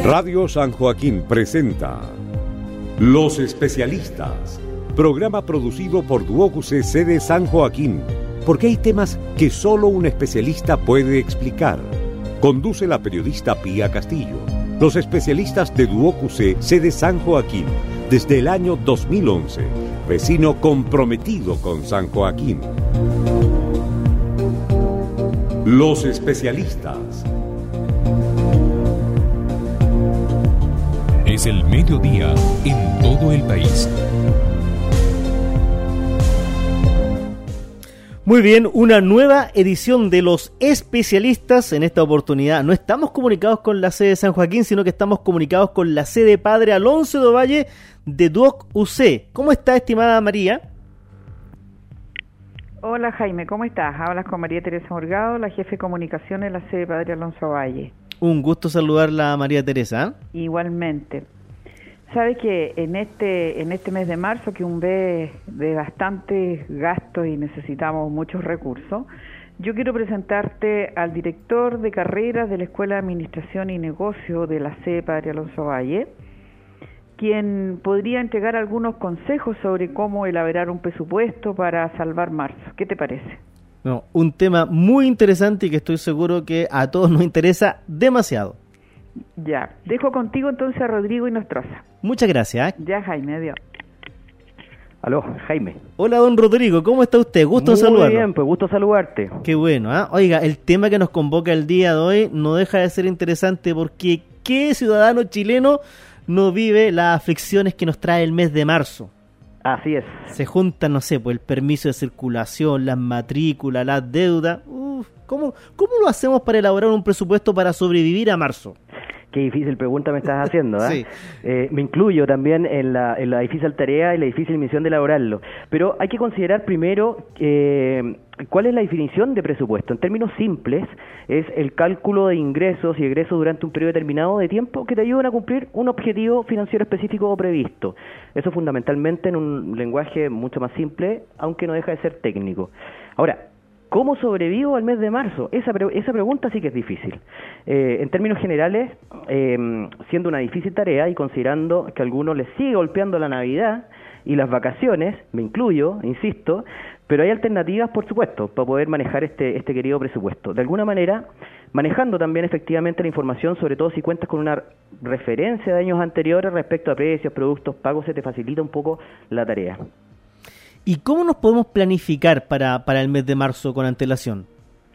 Radio San Joaquín presenta Los Especialistas, programa producido por Duoc-UC sede San Joaquín, porque hay temas que solo un especialista puede explicar. Conduce la periodista Pía Castillo. Los especialistas de Duoc-UC sede San Joaquín, desde el año 2011, vecino comprometido con San Joaquín. Los especialistas. Es el mediodía en todo el país. Muy bien, una nueva edición de Los Especialistas. En esta oportunidad no estamos comunicados con la sede de San Joaquín, sino que estamos comunicados con la sede Padre Alonso de Ovalle de Duoc-UC. ¿Cómo está, estimada María? Hola Jaime, ¿cómo estás? Hablas con María Teresa Morgado, la jefe de comunicación de la sede Padre Alonso Ovalle. Un gusto saludarla, María Teresa. Igualmente. Sabes que en este mes de marzo, que es un mes de bastantes gastos y necesitamos muchos recursos, yo quiero presentarte al director de carreras de la Escuela de Administración y Negocio de la sede Padre Alonso Ovalle, quien podría entregar algunos consejos sobre cómo elaborar un presupuesto para salvar marzo. ¿Qué te parece? No, un tema muy interesante y que estoy seguro que a todos nos interesa demasiado. Ya, dejo contigo entonces a Rodrigo Inostroza. Muchas gracias. Ya, Jaime, adiós. Aló, Jaime. Hola, don Rodrigo, ¿cómo está usted? Gusto en saludarlo. Muy bien, pues gusto saludarte. Qué bueno, ¿eh? Oiga, el tema que nos convoca el día de hoy no deja de ser interesante porque ¿qué ciudadano chileno no vive las aflicciones que nos trae el mes de marzo? Así es. Se juntan, no sé, pues el permiso de circulación, las matrículas, las deudas. ¿Cómo lo hacemos para elaborar un presupuesto para sobrevivir a marzo? Qué difícil pregunta me estás haciendo, ¿eh? Sí. Me incluyo también en la difícil tarea y la difícil misión de elaborarlo. Pero hay que considerar primero cuál es la definición de presupuesto. En términos simples, es el cálculo de ingresos y egresos durante un periodo determinado de tiempo que te ayudan a cumplir un objetivo financiero específico o previsto. Eso fundamentalmente en un lenguaje mucho más simple, aunque no deja de ser técnico. Ahora, ¿cómo sobrevivo al mes de marzo? Esa pregunta sí que es difícil. En términos generales, siendo una difícil tarea y considerando que a algunos les sigue golpeando la Navidad y las vacaciones, me incluyo, insisto, pero hay alternativas, por supuesto, para poder manejar este querido presupuesto. De alguna manera, manejando también efectivamente la información, sobre todo si cuentas con una referencia de años anteriores respecto a precios, productos, pagos, se te facilita un poco la tarea. ¿Y cómo nos podemos planificar para el mes de marzo con antelación?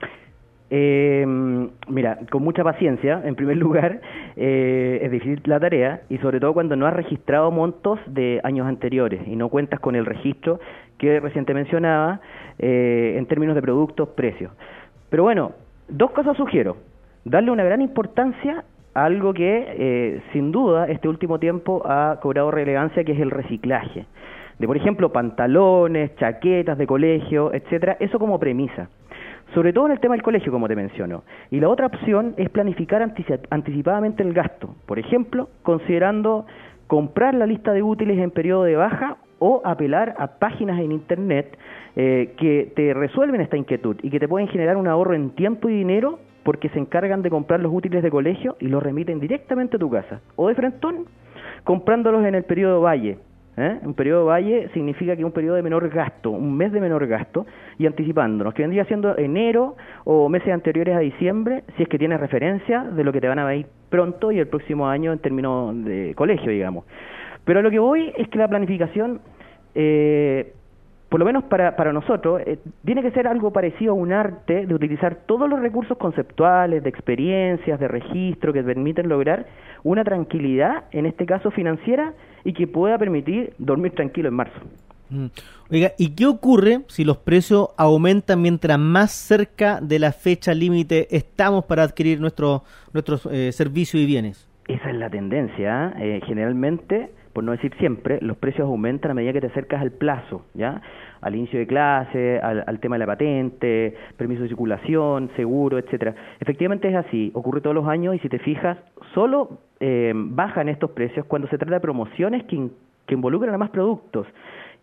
Mira, con mucha paciencia, en primer lugar, es difícil la tarea y sobre todo cuando no has registrado montos de años anteriores y no cuentas con el registro que recién te mencionaba en términos de productos, precios. Pero bueno, dos cosas sugiero. Darle una gran importancia a algo que sin duda este último tiempo ha cobrado relevancia, que es el reciclaje. De, por ejemplo, pantalones, chaquetas de colegio, etcétera, eso como premisa. Sobre todo en el tema del colegio, como te menciono. Y la otra opción es planificar anticipadamente el gasto. Por ejemplo, considerando comprar la lista de útiles en periodo de baja o apelar a páginas en internet que te resuelven esta inquietud y que te pueden generar un ahorro en tiempo y dinero porque se encargan de comprar los útiles de colegio y los remiten directamente a tu casa. O de frentón, comprándolos en el periodo Valle. Un periodo valle significa que es un periodo de menor gasto, un mes de menor gasto, y anticipándonos, que vendría siendo enero o meses anteriores a diciembre, si es que tienes referencia de lo que te van a venir pronto y el próximo año en términos de colegio, digamos. Pero a lo que voy es que la planificación, por lo menos para nosotros, tiene que ser algo parecido a un arte de utilizar todos los recursos conceptuales, de experiencias, de registro que permiten lograr una tranquilidad, en este caso financiera, y que pueda permitir dormir tranquilo en marzo. Oiga, ¿y qué ocurre si los precios aumentan mientras más cerca de la fecha límite estamos para adquirir nuestros servicios y bienes? Esa es la tendencia, generalmente, por no decir siempre, los precios aumentan a medida que te acercas al plazo, ¿ya? Al inicio de clase, al tema de la patente, permiso de circulación, seguro, etcétera. Efectivamente es así, ocurre todos los años y si te fijas, solo bajan estos precios cuando se trata de promociones que involucran a más productos.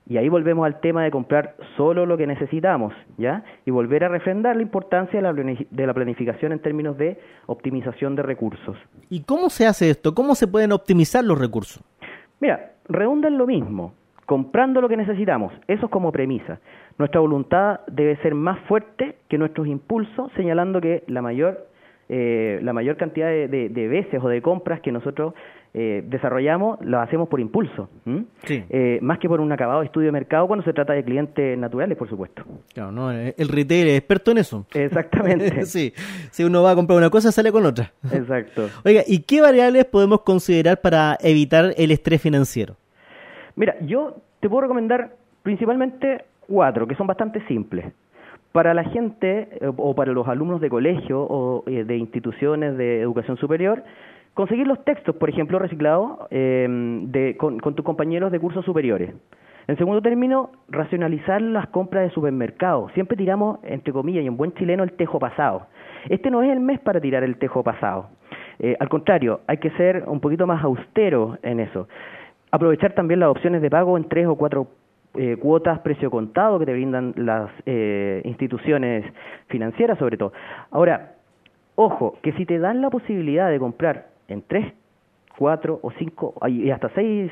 Y ahí volvemos al tema de comprar solo lo que necesitamos, ¿ya? Y volver a refrendar la importancia de la planificación en términos de optimización de recursos. ¿Y cómo se hace esto? ¿Cómo se pueden optimizar los recursos? Mira, redunda en lo mismo, comprando lo que necesitamos, eso es como premisa. Nuestra voluntad debe ser más fuerte que nuestros impulsos, señalando que la mayor cantidad de veces o de compras que nosotros desarrollamos, las hacemos por impulso, Sí. Más que por un acabado estudio de mercado cuando se trata de clientes naturales, por supuesto. Claro, ¿no? El retail es experto en eso. Exactamente. Sí, si uno va a comprar una cosa, sale con otra. Exacto. Oiga, ¿y qué variables podemos considerar para evitar el estrés financiero? Mira, yo te puedo recomendar principalmente 4, que son bastante simples. Para la gente o para los alumnos de colegio o de instituciones de educación superior, conseguir los textos, por ejemplo, reciclados con tus compañeros de cursos superiores. En segundo término, racionalizar las compras de supermercados. Siempre tiramos, entre comillas, y en buen chileno, el tejo pasado. Este no es el mes para tirar el tejo pasado. Al contrario, hay que ser un poquito más austero en eso. Aprovechar también las opciones de pago en 3 o 4 cuotas precio contado que te brindan las instituciones financieras, sobre todo. Ahora, ojo, que si te dan la posibilidad de comprar en 3, 4 o 5 y hasta 6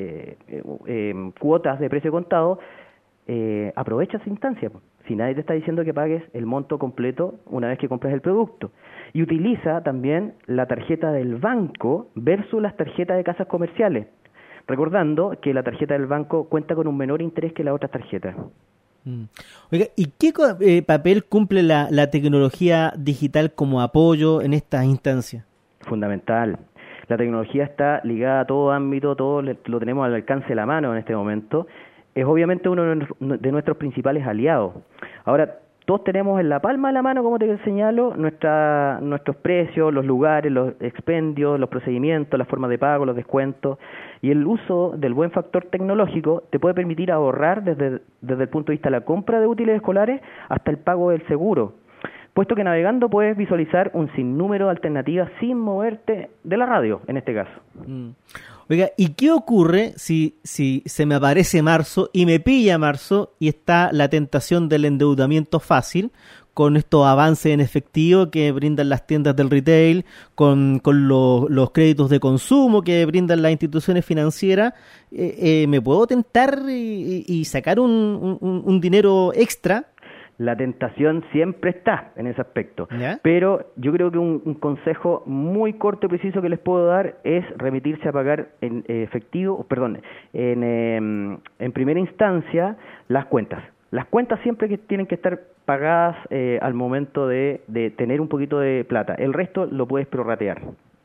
cuotas de precio contado, aprovecha esa instancia. Si nadie te está diciendo que pagues el monto completo una vez que compras el producto. Y utiliza también la tarjeta del banco versus las tarjetas de casas comerciales, recordando que la tarjeta del banco cuenta con un menor interés que las otras tarjetas. Oiga, ¿y qué papel cumple la tecnología digital como apoyo en estas instancias? Fundamental. La tecnología está ligada a todo ámbito, todo lo tenemos al alcance de la mano en este momento. Es obviamente uno de nuestros principales aliados. Ahora, todos tenemos en la palma de la mano, como te señalo, nuestros precios, los lugares, los expendios, los procedimientos, las formas de pago, los descuentos. Y el uso del buen factor tecnológico te puede permitir ahorrar desde el punto de vista de la compra de útiles escolares hasta el pago del seguro, puesto que navegando puedes visualizar un sinnúmero de alternativas sin moverte de la radio, en este caso. Oiga, ¿y qué ocurre si se me aparece marzo y me pilla marzo y está la tentación del endeudamiento fácil con estos avances en efectivo que brindan las tiendas del retail, con los créditos de consumo que brindan las instituciones financieras? ¿Me puedo tentar y sacar un dinero extra? La tentación siempre está en ese aspecto, ¿ya? Pero yo creo que un consejo muy corto y preciso que les puedo dar es remitirse a pagar en efectivo, en primera instancia las cuentas. Las cuentas siempre que tienen que estar pagadas al momento de tener un poquito de plata. El resto lo puedes prorratear.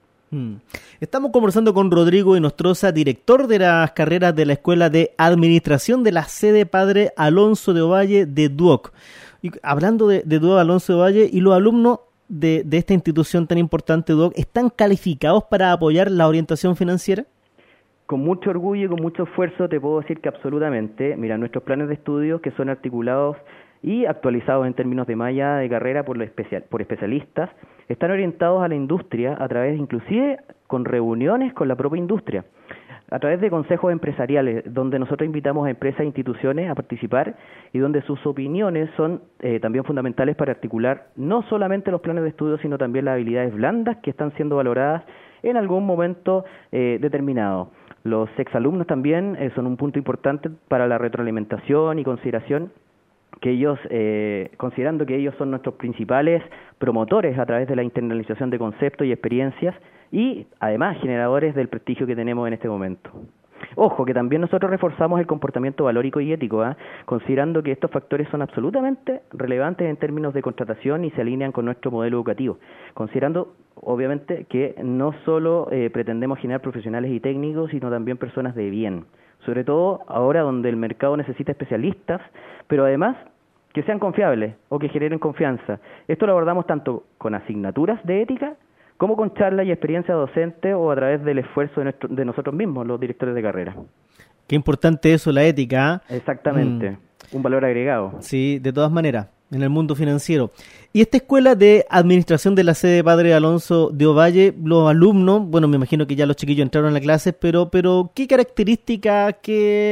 Estamos conversando con Rodrigo Inostroza, director de las carreras de la Escuela de Administración de la sede Padre Alonso de Ovalle de Duoc. Y hablando de Duoc Alonso de Ovalle, y los alumnos de esta institución tan importante, Duoc, ¿están calificados para apoyar la orientación financiera? Con mucho orgullo y con mucho esfuerzo te puedo decir que absolutamente. Mira, nuestros planes de estudios, que son articulados y actualizados en términos de malla de carrera por especialistas, están orientados a la industria a través, inclusive, con reuniones con la propia industria, a través de consejos empresariales, donde nosotros invitamos a empresas e instituciones a participar y donde sus opiniones son también fundamentales para articular no solamente los planes de estudio, sino también las habilidades blandas que están siendo valoradas en algún momento determinado. Los exalumnos también son un punto importante para la retroalimentación y consideración, que ellos, considerando que ellos son nuestros principales promotores a través de la internalización de conceptos y experiencias y además generadores del prestigio que tenemos en este momento. Ojo, que también nosotros reforzamos el comportamiento valórico y ético, considerando que estos factores son absolutamente relevantes en términos de contratación y se alinean con nuestro modelo educativo, considerando obviamente que no solo pretendemos generar profesionales y técnicos, sino también personas de bien, sobre todo ahora donde el mercado necesita especialistas, pero además que sean confiables o que generen confianza. Esto lo abordamos tanto con asignaturas de ética como con charlas y experiencia docente o a través del esfuerzo de nosotros mismos, los directores de carrera. Qué importante eso, la ética. Exactamente, un valor agregado. Sí, de todas maneras, en el mundo financiero. Y esta escuela de administración de la sede Padre Alonso de Ovalle, los alumnos, bueno, me imagino que ya los chiquillos entraron a la clase, pero ¿qué características, qué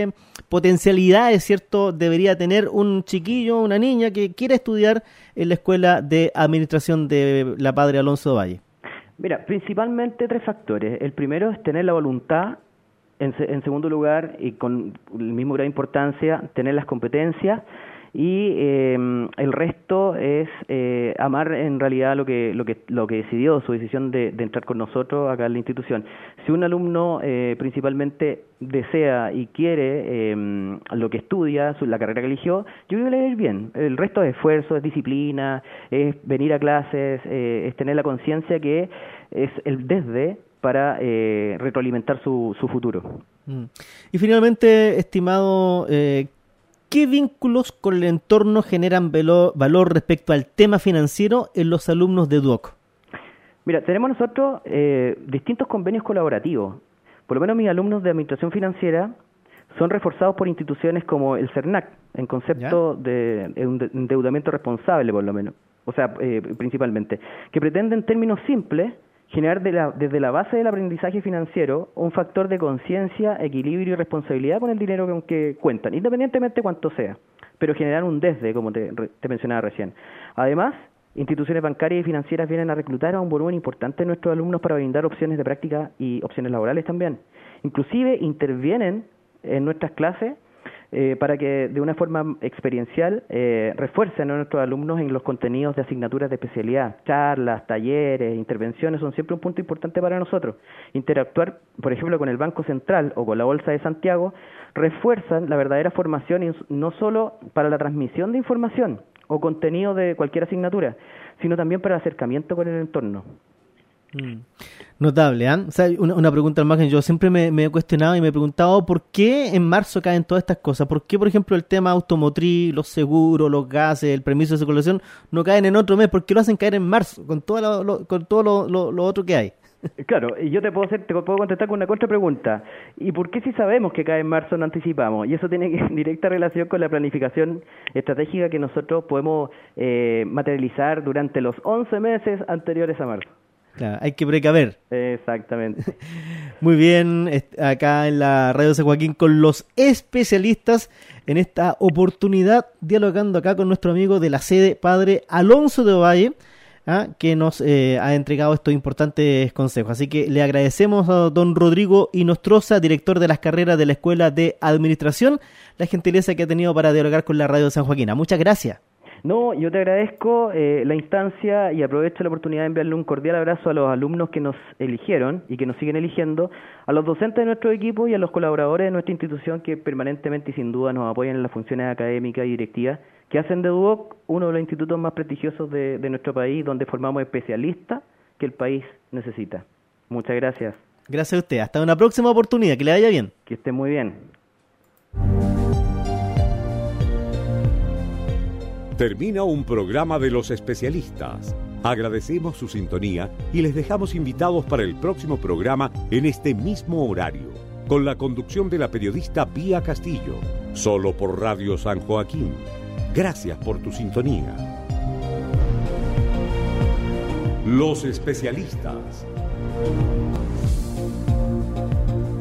potencialidades, ¿cierto?, debería tener un chiquillo, una niña que quiera estudiar en la Escuela de Administración de la Padre Alonso Valle? Mira, principalmente 3 factores. El primero es tener la voluntad, en segundo lugar, y con el mismo grado de importancia, tener las competencias, y el resto es amar en realidad lo que decidió, su decisión de entrar con nosotros acá en la institución. Si un alumno principalmente desea y quiere lo que estudia, la carrera que eligió, yo creo que le va a ir bien. El resto es esfuerzo, es disciplina, es venir a clases, es tener la conciencia que es el desde para retroalimentar su futuro. Y finalmente, estimado, ¿qué vínculos con el entorno generan valor respecto al tema financiero en los alumnos de Duoc? Mira, tenemos nosotros distintos convenios colaborativos. Por lo menos mis alumnos de Administración Financiera son reforzados por instituciones como el CERNAC, en concepto de endeudamiento responsable, por lo menos, o sea, principalmente, que pretende en términos simples generar desde la base del aprendizaje financiero un factor de conciencia, equilibrio y responsabilidad con el dinero con que cuentan, independientemente de cuánto sea, pero generar un desde, como te mencionaba recién. Además, instituciones bancarias y financieras vienen a reclutar a un volumen importante de nuestros alumnos para brindar opciones de práctica y opciones laborales también. Inclusive intervienen en nuestras clases para que de una forma experiencial refuercen a nuestros alumnos en los contenidos de asignaturas de especialidad. Charlas, talleres, intervenciones son siempre un punto importante para nosotros. Interactuar, por ejemplo, con el Banco Central o con la Bolsa de Santiago refuerzan la verdadera formación, y no solo para la transmisión de información o contenido de cualquier asignatura, sino también para el acercamiento con el entorno. Notable, ¿eh? O sea, una pregunta más que yo siempre me he cuestionado y me he preguntado por qué en marzo caen todas estas cosas. ¿Por qué, por ejemplo, el tema automotriz, los seguros, los gases, el permiso de circulación no caen en otro mes? ¿Por qué lo hacen caer en marzo con todo lo otro que hay? Claro, y yo te puedo contestar con una contrapregunta. ¿Y por qué si sabemos que cae en marzo no anticipamos? Y eso tiene directa relación con la planificación estratégica que nosotros podemos materializar durante los 11 meses anteriores a marzo. Claro, hay que precaver. Exactamente. Muy bien, acá en la Radio San Joaquín con los especialistas en esta oportunidad, dialogando acá con nuestro amigo de la sede Padre Alonso de Ovalle, que nos ha entregado estos importantes consejos. Así que le agradecemos a don Rodrigo Inostroza, director de las carreras de la Escuela de Administración, la gentileza que ha tenido para dialogar con la Radio San Joaquín. Muchas gracias. No, yo te agradezco la instancia y aprovecho la oportunidad de enviarle un cordial abrazo a los alumnos que nos eligieron y que nos siguen eligiendo, a los docentes de nuestro equipo y a los colaboradores de nuestra institución que permanentemente y sin duda nos apoyan en las funciones académicas y directivas que hacen de Duoc uno de los institutos más prestigiosos de nuestro país, donde formamos especialistas que el país necesita. Muchas gracias. Gracias a usted. Hasta una próxima oportunidad. Que le vaya bien. Que esté muy bien. Termina un programa de los especialistas. Agradecemos su sintonía y les dejamos invitados para el próximo programa en este mismo horario, con la conducción de la periodista Pía Castillo, solo por Radio San Joaquín. Gracias por tu sintonía. Los especialistas.